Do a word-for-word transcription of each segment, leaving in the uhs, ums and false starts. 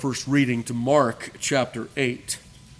First reading to Mark chapter eight.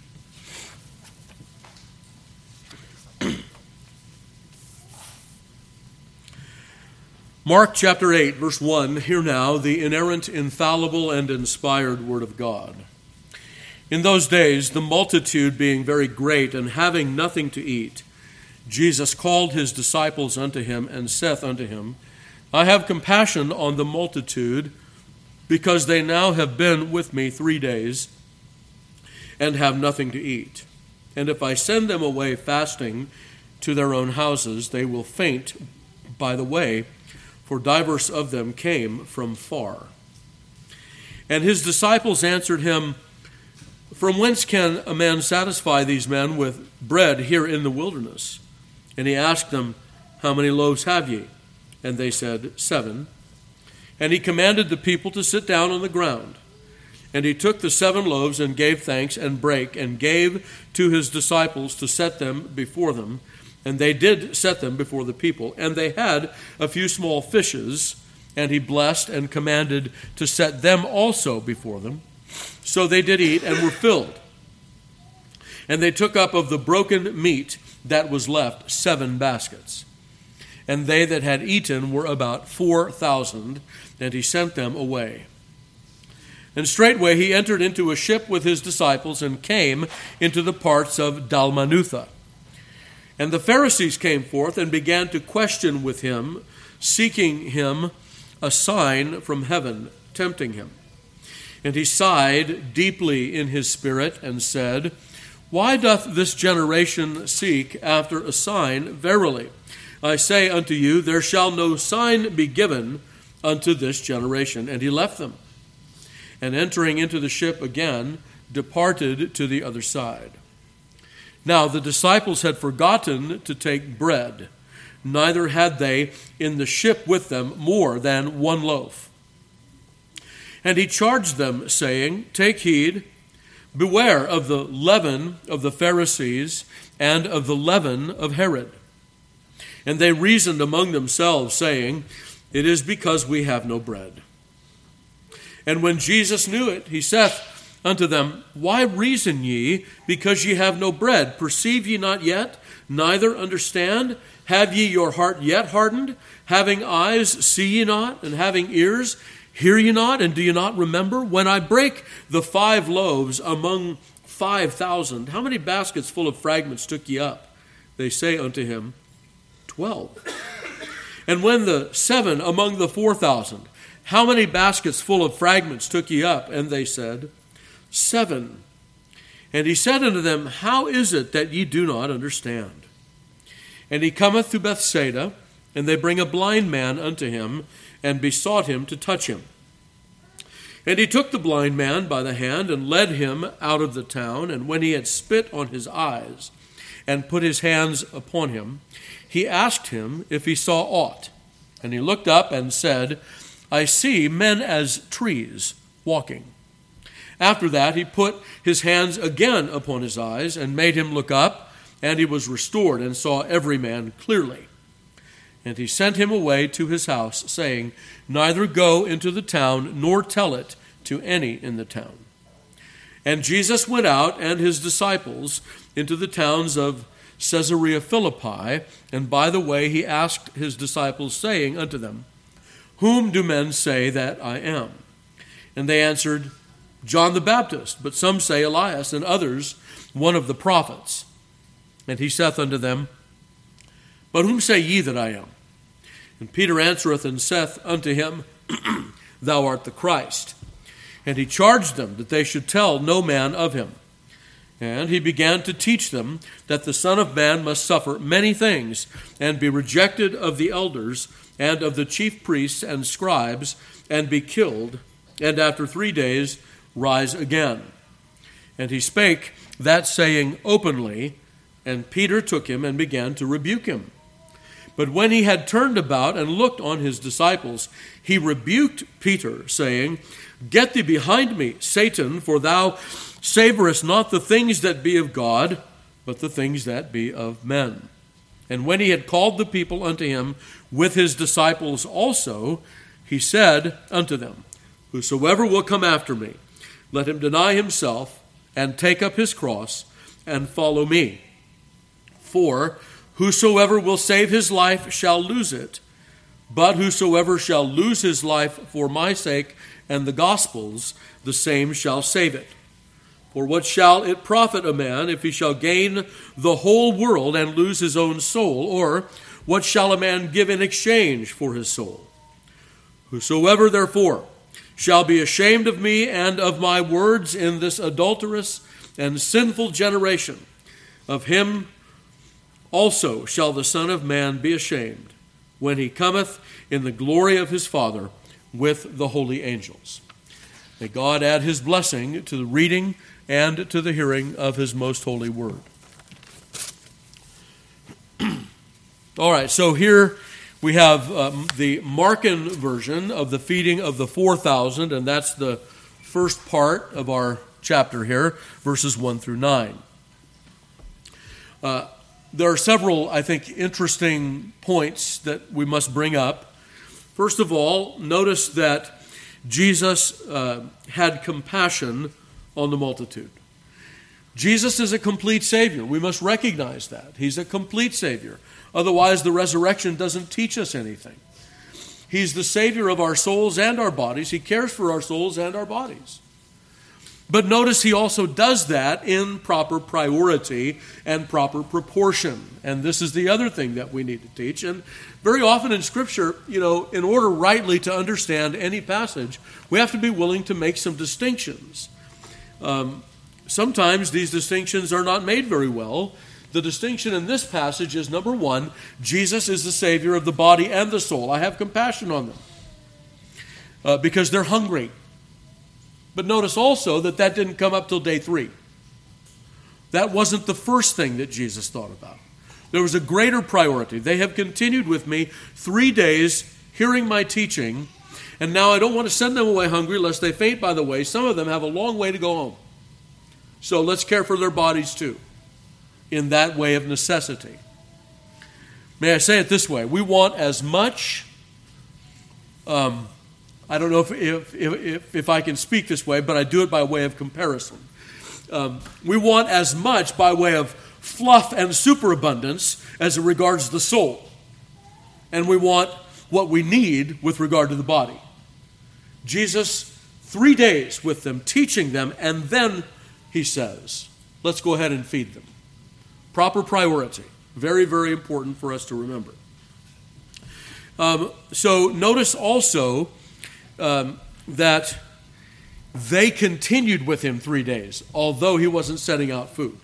Mark chapter eight, verse one, hear now the inerrant, infallible, and inspired word of God. In those days, the multitude being very great, and having nothing to eat, Jesus called his disciples unto him, and saith unto him, I have compassion on the multitude, because they now have been with me three days, and have nothing to eat. And if I send them away fasting to their own houses, they will faint by the way, for divers of them came from far. And his disciples answered him, From whence can a man satisfy these men with bread here in the wilderness? And he asked them, How many loaves have ye? And they said, Seven. And he commanded the people to sit down on the ground. And he took the seven loaves and gave thanks and brake, and gave to his disciples to set them before them. And they did set them before the people. And they had a few small fishes, and he blessed and commanded to set them also before them. So they did eat and were filled. And they took up of the broken meat that was left seven baskets. And they that had eaten were about four thousand, and he sent them away. And straightway he entered into a ship with his disciples, and came into the parts of Dalmanutha. And the Pharisees came forth, and began to question with him, seeking him a sign from heaven, tempting him. And he sighed deeply in his spirit, and said, Why doth this generation seek after a sign? Verily, I say unto you, there shall no sign be given unto this generation. And he left them, and entering into the ship again, departed to the other side. Now the disciples had forgotten to take bread, neither had they in the ship with them more than one loaf. And he charged them, saying, Take heed, beware of the leaven of the Pharisees, and of the leaven of Herod. And they reasoned among themselves, saying, It is because we have no bread. And when Jesus knew it, he saith unto them, Why reason ye, because ye have no bread? Perceive ye not yet, neither understand? Have ye your heart yet hardened? Having eyes, see ye not? And having ears, hear ye not? And do ye not remember? When I break the five loaves among five thousand, how many baskets full of fragments took ye up? They say unto him, Twelve. And when the seven among the four thousand, how many baskets full of fragments took ye up? And they said, Seven. And he said unto them, How is it that ye do not understand? And he cometh to Bethsaida, and they bring a blind man unto him, and besought him to touch him. And he took the blind man by the hand, and led him out of the town. And when he had spit on his eyes, and put his hands upon him, he asked him if he saw aught. And he looked up and said, I see men as trees walking. After that he put his hands again upon his eyes, and made him look up, and he was restored, and saw every man clearly. And he sent him away to his house, saying, Neither go into the town, nor tell it to any in the town. And Jesus went out, and his disciples, into the towns of Caesarea Philippi, and by the way he asked his disciples, saying unto them, Whom do men say that I am? And they answered, John the Baptist, but some say Elias, and others one of the prophets. And he saith unto them, But whom say ye that I am? And Peter answereth and saith unto him, Thou art the Christ. And he charged them that they should tell no man of him. And he began to teach them that the Son of Man must suffer many things, and be rejected of the elders, and of the chief priests and scribes, and be killed, and after three days rise again. And he spake that saying openly, and Peter took him and began to rebuke him. But when he had turned about and looked on his disciples, he rebuked Peter, saying, Get thee behind me, Satan, for thou savorest not the things that be of God, but the things that be of men. And when he had called the people unto him with his disciples also, he said unto them, Whosoever will come after me, let him deny himself and take up his cross and follow me. For whosoever will save his life shall lose it, but whosoever shall lose his life for my sake and the gospel's, the same shall save it. For what shall it profit a man if he shall gain the whole world and lose his own soul? Or what shall a man give in exchange for his soul? Whosoever therefore shall be ashamed of me and of my words in this adulterous and sinful generation, of him also shall the Son of Man be ashamed, when he cometh in the glory of his Father with the holy angels. May God add his blessing to the reading and to the hearing of his most holy word. All right, so here we have um, the Markan version of the feeding of the four thousand, and that's the first part of our chapter here, verses one through nine. Uh, there are several, I think, interesting points that we must bring up. First of all, notice that Jesus uh, had compassion on the multitude. Jesus is a complete Savior. We must recognize that. He's a complete Savior. Otherwise, the resurrection doesn't teach us anything. He's the Savior of our souls and our bodies. He cares for our souls and our bodies. But notice he also does that in proper priority and proper proportion. And this is the other thing that we need to teach. And very often in Scripture, you know, in order rightly to understand any passage, we have to be willing to make some distinctions. Um, sometimes these distinctions are not made very well. The distinction in this passage is, number one, Jesus is the Savior of the body and the soul. I have compassion on them uh, because they're hungry. But notice also that that didn't come up till day three. That wasn't the first thing that Jesus thought about. There was a greater priority. They have continued with me three days hearing my teaching, and now I don't want to send them away hungry lest they faint by the way. Some of them have a long way to go home. So let's care for their bodies too, in that way of necessity. May I say it this way? We want as much, um, I don't know if, if, if, if I can speak this way, but I do it by way of comparison. Um, we want as much by way of fluff and superabundance as it regards the soul. And we want what we need with regard to the body. Jesus, three days with them, teaching them, and then he says, let's go ahead and feed them. Proper priority. Very, very important for us to remember. Um, so notice also um, that they continued with him three days, although he wasn't setting out food.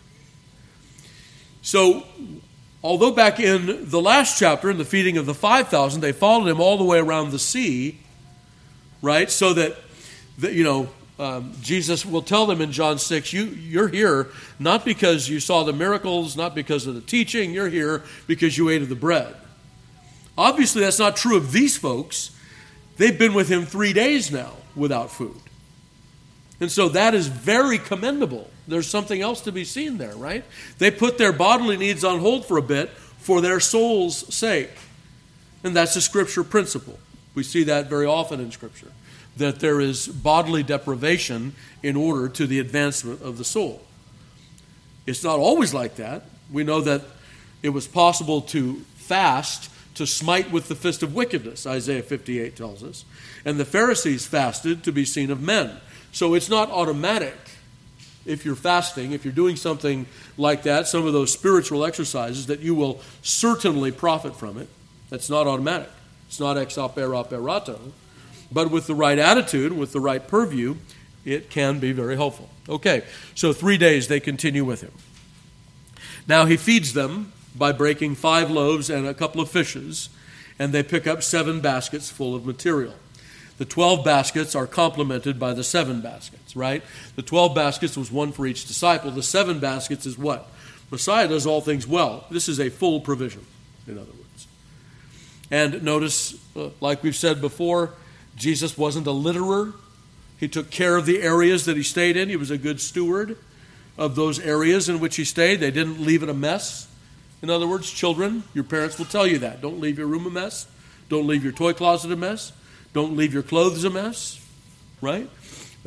So, although back in the last chapter, in the feeding of the five thousand, they followed him all the way around the sea, right? So that, that you know, Um, Jesus will tell them in John six, you, you're here not because you saw the miracles, not because of the teaching. You're here because you ate of the bread. Obviously, that's not true of these folks. They've been with him three days now without food. And so that is very commendable. There's something else to be seen there, right? They put their bodily needs on hold for a bit for their soul's sake. And that's a Scripture principle. We see that very often in Scripture, that there is bodily deprivation in order to the advancement of the soul. It's not always like that. We know that it was possible to fast to smite with the fist of wickedness, Isaiah fifty-eight tells us. And the Pharisees fasted to be seen of men. So it's not automatic if you're fasting, if you're doing something like that, some of those spiritual exercises, that you will certainly profit from it. That's not automatic. It's not ex opere operato. But with the right attitude, with the right purview, it can be very helpful. Okay, so three days they continue with him. Now he feeds them by breaking five loaves and a couple of fishes, and they pick up seven baskets full of material. The twelve baskets are complemented by the seven baskets, right? The twelve baskets was one for each disciple. The seven baskets is what? Messiah does all things well. This is a full provision, in other words. And notice, uh, like we've said before, Jesus wasn't a litterer. He took care of the areas that he stayed in. He was a good steward of those areas in which he stayed. They didn't leave it a mess. In other words, children, your parents will tell you that. Don't leave your room a mess. Don't leave your toy closet a mess. Don't leave your clothes a mess, right?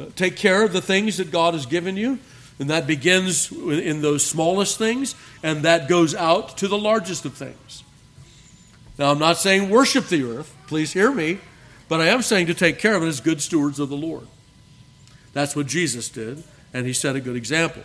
Take care of the things that God has given you, and that begins in those smallest things, and that goes out to the largest of things. Now, I'm not saying worship the earth, please hear me, but I am saying to take care of it as good stewards of the Lord. That's what Jesus did, and he set a good example.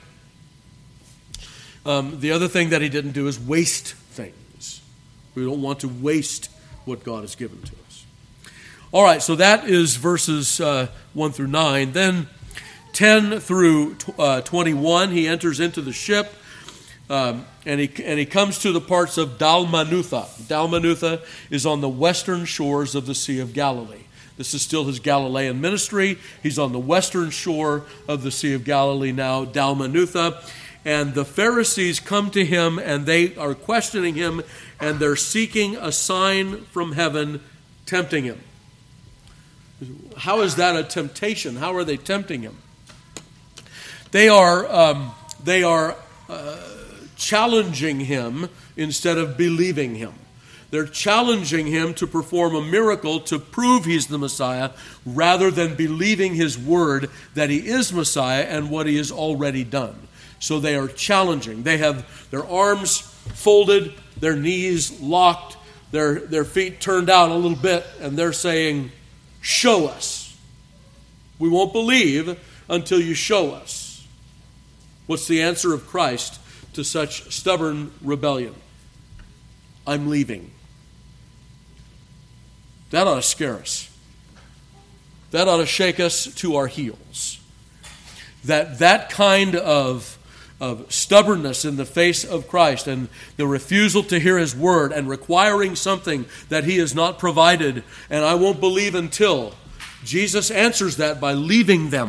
Um, the other thing that he didn't do is waste things. We don't want to waste what God has given to us. All right, so that is verses uh, one through nine. Then ten through uh, twenty-one, he enters into the ship, um, and he and he comes to the parts of Dalmanutha. Dalmanutha is on the western shores of the Sea of Galilee. This is still his Galilean ministry. He's on the western shore of the Sea of Galilee now, Dalmanutha. And the Pharisees come to him, and they are questioning him, and they're seeking a sign from heaven, tempting him. How is that a temptation? How are they tempting him? They are um, they are uh, challenging him instead of believing him. They're challenging him to perform a miracle to prove he's the Messiah, rather than believing his word that he is Messiah and what he has already done. So they are challenging. They have their arms folded, their knees locked, their, their feet turned out a little bit, and they're saying, show us. We won't believe until you show us. What's the answer of Christ to such stubborn rebellion? I'm leaving. That ought to scare us. That ought to shake us to our heels. That that kind of of stubbornness in the face of Christ and the refusal to hear his word and requiring something that he has not provided, and I won't believe until. Jesus answers that by leaving them.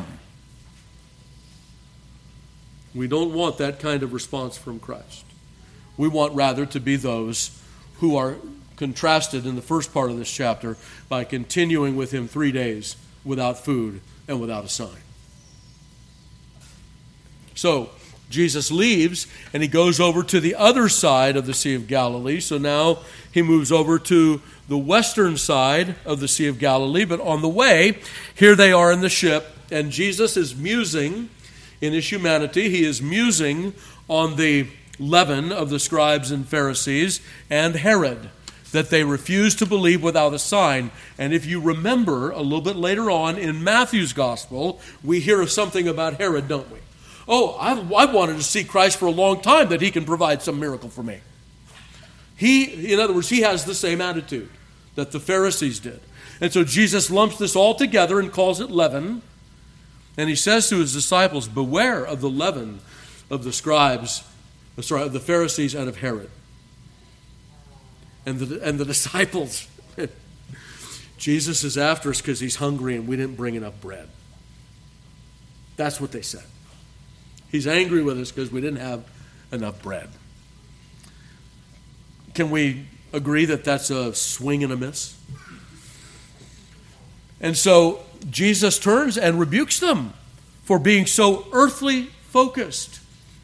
We don't want that kind of response from Christ. We want rather to be those who are contrasted in the first part of this chapter by continuing with him three days without food and without a sign. So, Jesus leaves, and he goes over to the other side of the Sea of Galilee. So now he moves over to the western side of the Sea of Galilee. But on the way, here they are in the ship, and Jesus is musing in his humanity. He is musing on the leaven of the scribes and Pharisees and Herod, that they refused to believe without a sign. And if you remember, a little bit later on in Matthew's gospel, we hear of something about Herod, don't we? Oh, I've, I've wanted to see Christ for a long time, that he can provide some miracle for me. He, in other words, he has the same attitude that the Pharisees did. And so Jesus lumps this all together and calls it leaven. And he says to his disciples, beware of the leaven of the scribes, sorry, of the Pharisees and of Herod. And the, and the disciples, Jesus is after us because he's hungry and we didn't bring enough bread. That's what they said. He's angry with us because we didn't have enough bread. Can we agree that that's a swing and a miss? And so Jesus turns and rebukes them for being so earthly focused.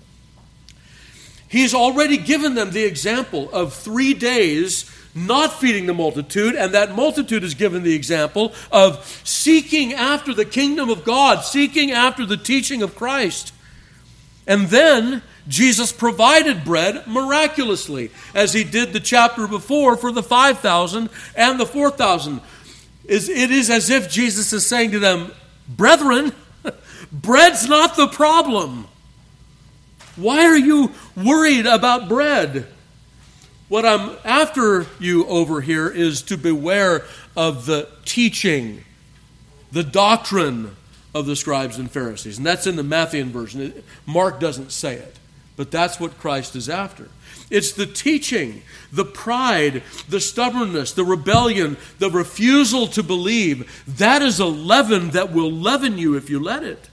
He's already given them the example of three days not feeding the multitude, and that multitude is given the example of seeking after the kingdom of God, seeking after the teaching of Christ. And then Jesus provided bread miraculously, as he did the chapter before for the five thousand and the four thousand. It is as if Jesus is saying to them, brethren, bread's not the problem. Why are you worried about bread? What I'm after you over here is to beware of the teaching, the doctrine of the scribes and Pharisees. And that's in the Matthean version. Mark doesn't say it, but that's what Christ is after. It's the teaching, the pride, the stubbornness, the rebellion, the refusal to believe. That is a leaven that will leaven you if you let it.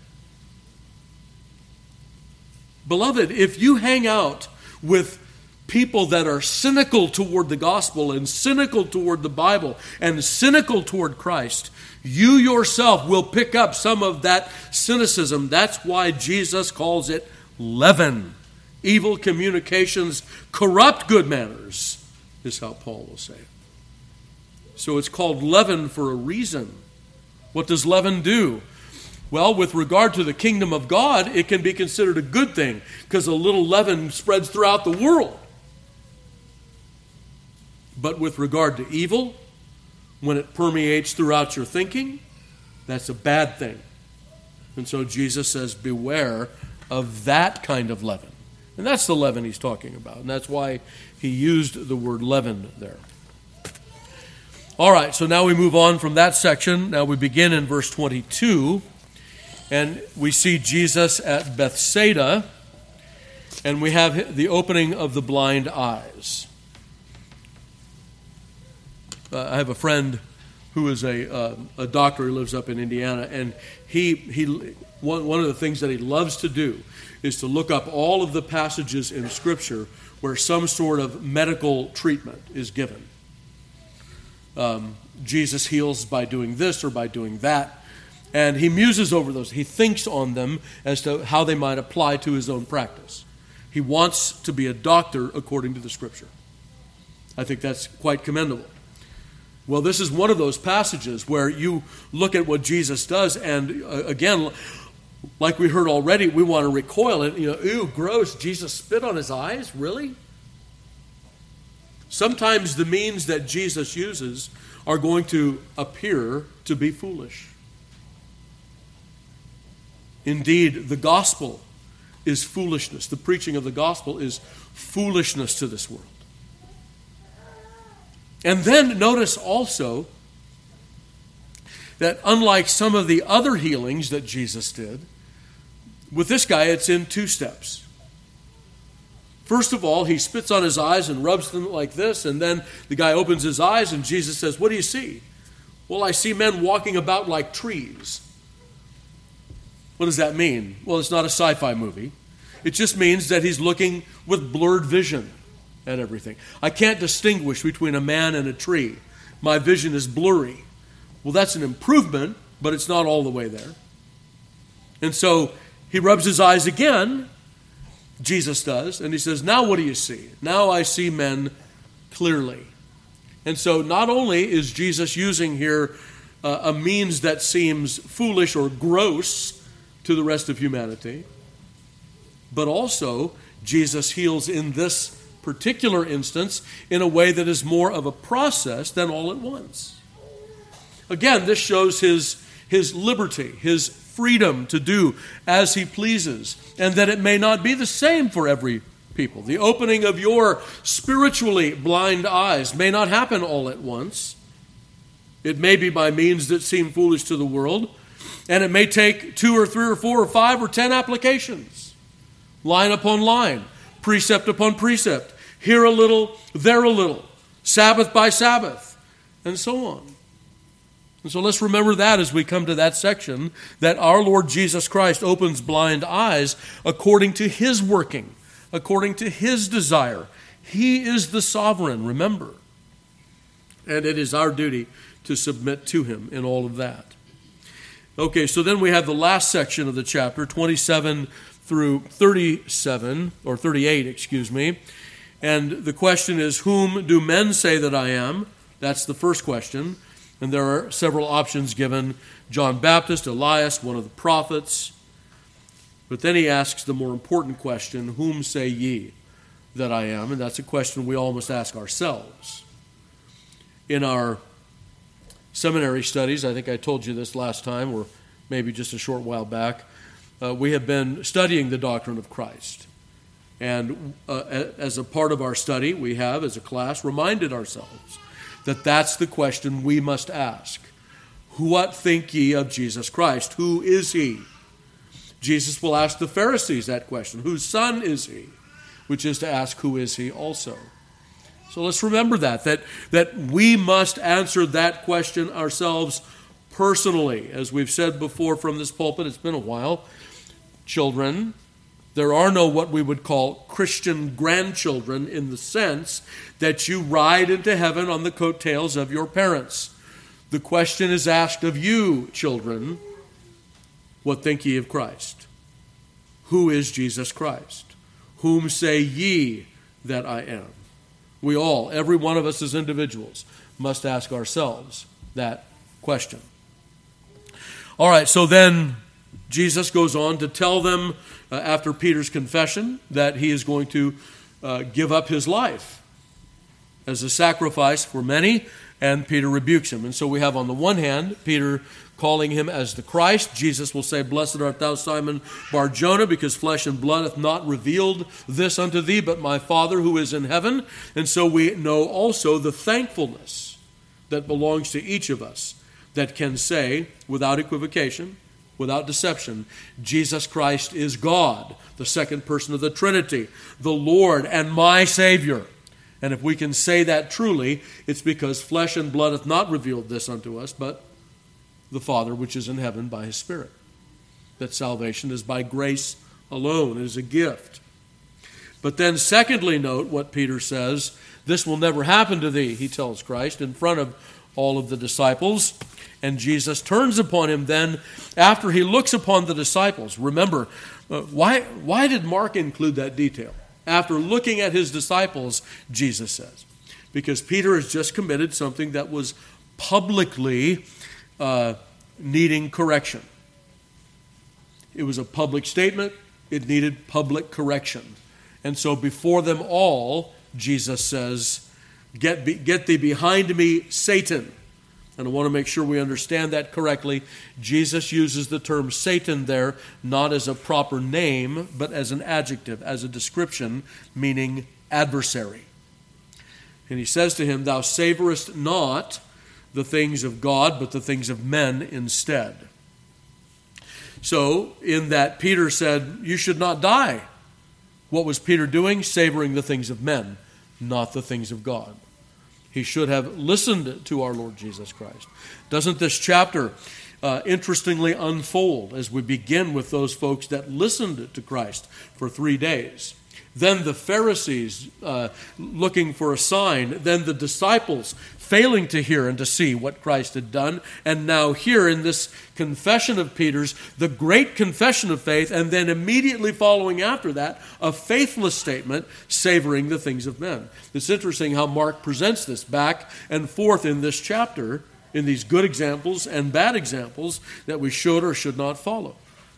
Beloved, if you hang out with people that are cynical toward the gospel and cynical toward the Bible and cynical toward Christ, you yourself will pick up some of that cynicism. That's why Jesus calls it leaven. Evil communications corrupt good manners, is how Paul will say it. So it's called leaven for a reason. What does leaven do? Well, with regard to the kingdom of God, it can be considered a good thing because a little leaven spreads throughout the world. But with regard to evil, when it permeates throughout your thinking, that's a bad thing. And so Jesus says, beware of that kind of leaven. And that's the leaven he's talking about. And that's why he used the word leaven there. All right, so now we move on from that section. Now we begin in verse twenty-two. And we see Jesus at Bethsaida. And we have the opening of the blind eyes. Uh, I have a friend who is a uh, a doctor who lives up in Indiana, and he he one one of the things that he loves to do is to look up all of the passages in Scripture where some sort of medical treatment is given. Um, Jesus heals by doing this or by doing that, and he muses over those. He thinks on them as to how they might apply to his own practice. He wants to be a doctor according to the Scripture. I think that's quite commendable. Well, this is one of those passages where you look at what Jesus does, and uh, again, like we heard already, we want to recoil it. You know, ew, gross, Jesus spit on his eyes? Really? Sometimes the means that Jesus uses are going to appear to be foolish. Indeed, the gospel is foolishness. The preaching of the gospel is foolishness to this world. And then notice also that unlike some of the other healings that Jesus did, with this guy it's in two steps. First of all, he spits on his eyes and rubs them like this, and then the guy opens his eyes and Jesus says, "What do you see?" "Well, I see men walking about like trees." What does that mean? Well, it's not a sci-fi movie. It just means that he's looking with blurred vision at everything. I can't distinguish between a man and a tree. My vision is blurry. Well, that's an improvement, but it's not all the way there. And so he rubs his eyes again, Jesus does, and he says, "Now what do you see?" "Now I see men clearly." And so not only is Jesus using here uh, a means that seems foolish or gross to the rest of humanity, but also Jesus heals in this particular instance in a way that is more of a process than all at once. Again, this shows his, his liberty, his freedom to do as he pleases, and that it may not be the same for every people. The opening of your spiritually blind eyes may not happen all at once. It may be by means that seem foolish to the world, and it may take two or three or four or five or ten applications, line upon line, precept upon precept, here a little, there a little, Sabbath by Sabbath, and so on. And so let's remember that as we come to that section, that our Lord Jesus Christ opens blind eyes according to his working, according to his desire. He is the sovereign, remember. And it is our duty to submit to him in all of that. Okay, so then we have the last section of the chapter, twenty-seven through thirty-seven, or thirty-eight, excuse me. And the question is, whom do men say that I am? That's the first question. And there are several options given. John Baptist, Elias, one of the prophets. But then he asks the more important question, whom say ye that I am? And that's a question we all must ask ourselves. In our seminary studies, I think I told you this last time, or maybe just a short while back, uh, we have been studying the doctrine of Christ. And uh, as a part of our study, we have, as a class, reminded ourselves that that's the question we must ask. What think ye of Jesus Christ? Who is he? Jesus will ask the Pharisees that question. Whose son is he? Which is to ask, who is he also? So let's remember that, that, that we must answer that question ourselves personally. As we've said before from this pulpit, it's been a while. Children, there are no what we would call Christian grandchildren in the sense that you ride into heaven on the coattails of your parents. The question is asked of you, children, what think ye of Christ? Who is Jesus Christ? Whom say ye that I am? We all, every one of us as individuals, must ask ourselves that question. All right, so then Jesus goes on to tell them, uh, after Peter's confession, that he is going to uh, give up his life as a sacrifice for many, and Peter rebukes him. And so we have on the one hand, Peter calling him as the Christ. Jesus will say, "Blessed art thou, Simon Bar-Jonah, because flesh and blood hath not revealed this unto thee, but my Father who is in heaven." And so we know also the thankfulness that belongs to each of us that can say, without equivocation, without deception, Jesus Christ is God, the second person of the Trinity, the Lord and my Savior. And if we can say that truly, it's because flesh and blood hath not revealed this unto us, but the Father which is in heaven by his Spirit. That salvation is by grace alone, it is a gift. But then secondly, note what Peter says, "This will never happen to thee," he tells Christ in front of all of the disciples. And Jesus turns upon him then after he looks upon the disciples. Remember, uh, why, why did Mark include that detail? After looking at his disciples, Jesus says, because Peter has just committed something that was publicly uh, needing correction. It was a public statement. It needed public correction. And so before them all, Jesus says, Get, be, get thee behind me, Satan. And I want to make sure we understand that correctly. Jesus uses the term Satan there not as a proper name, but as an adjective, as a description, meaning adversary. And he says to him, "Thou savorest not the things of God, but the things of men instead." So, in that Peter said, "You should not die." What was Peter doing? Savoring the things of men, not the things of God. He should have listened to our Lord Jesus Christ. Doesn't this chapter uh, interestingly unfold as we begin with those folks that listened to Christ for three days? Then the Pharisees uh, looking for a sign. Then the disciples failing to hear and to see what Christ had done. And now here in this confession of Peter's, the great confession of faith, and then immediately following after that, a faithless statement savoring the things of men. It's interesting how Mark presents this back and forth in this chapter, in these good examples and bad examples that we should or should not follow.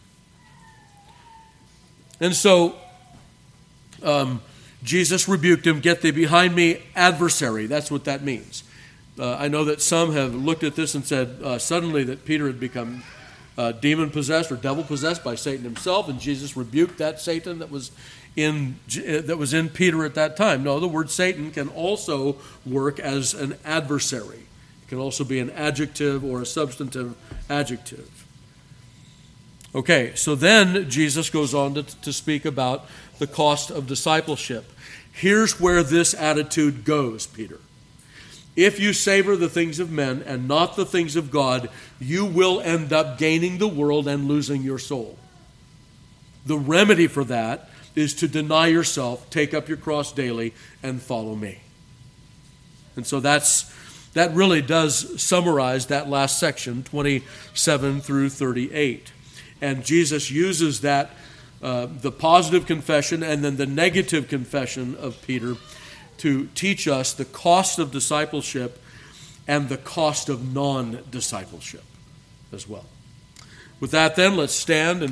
And so, Um, Jesus rebuked him, "Get thee behind me, adversary." That's what that means. Uh, I know that some have looked at this and said uh, suddenly that Peter had become uh, demon-possessed or devil-possessed by Satan himself, and Jesus rebuked that Satan that was in that was in Peter at that time. No, the word Satan can also work as an adversary. It can also be an adjective or a substantive adjective. Okay, so then Jesus goes on to, to speak about the cost of discipleship. Here's where this attitude goes, Peter. If you savor the things of men and not the things of God, you will end up gaining the world and losing your soul. The remedy for that is to deny yourself, take up your cross daily, and follow me. And so that's that really does summarize that last section, twenty-seven through thirty-eight. And Jesus uses that, uh, the positive confession and then the negative confession of Peter to teach us the cost of discipleship and the cost of non-discipleship as well. With that then, let's stand and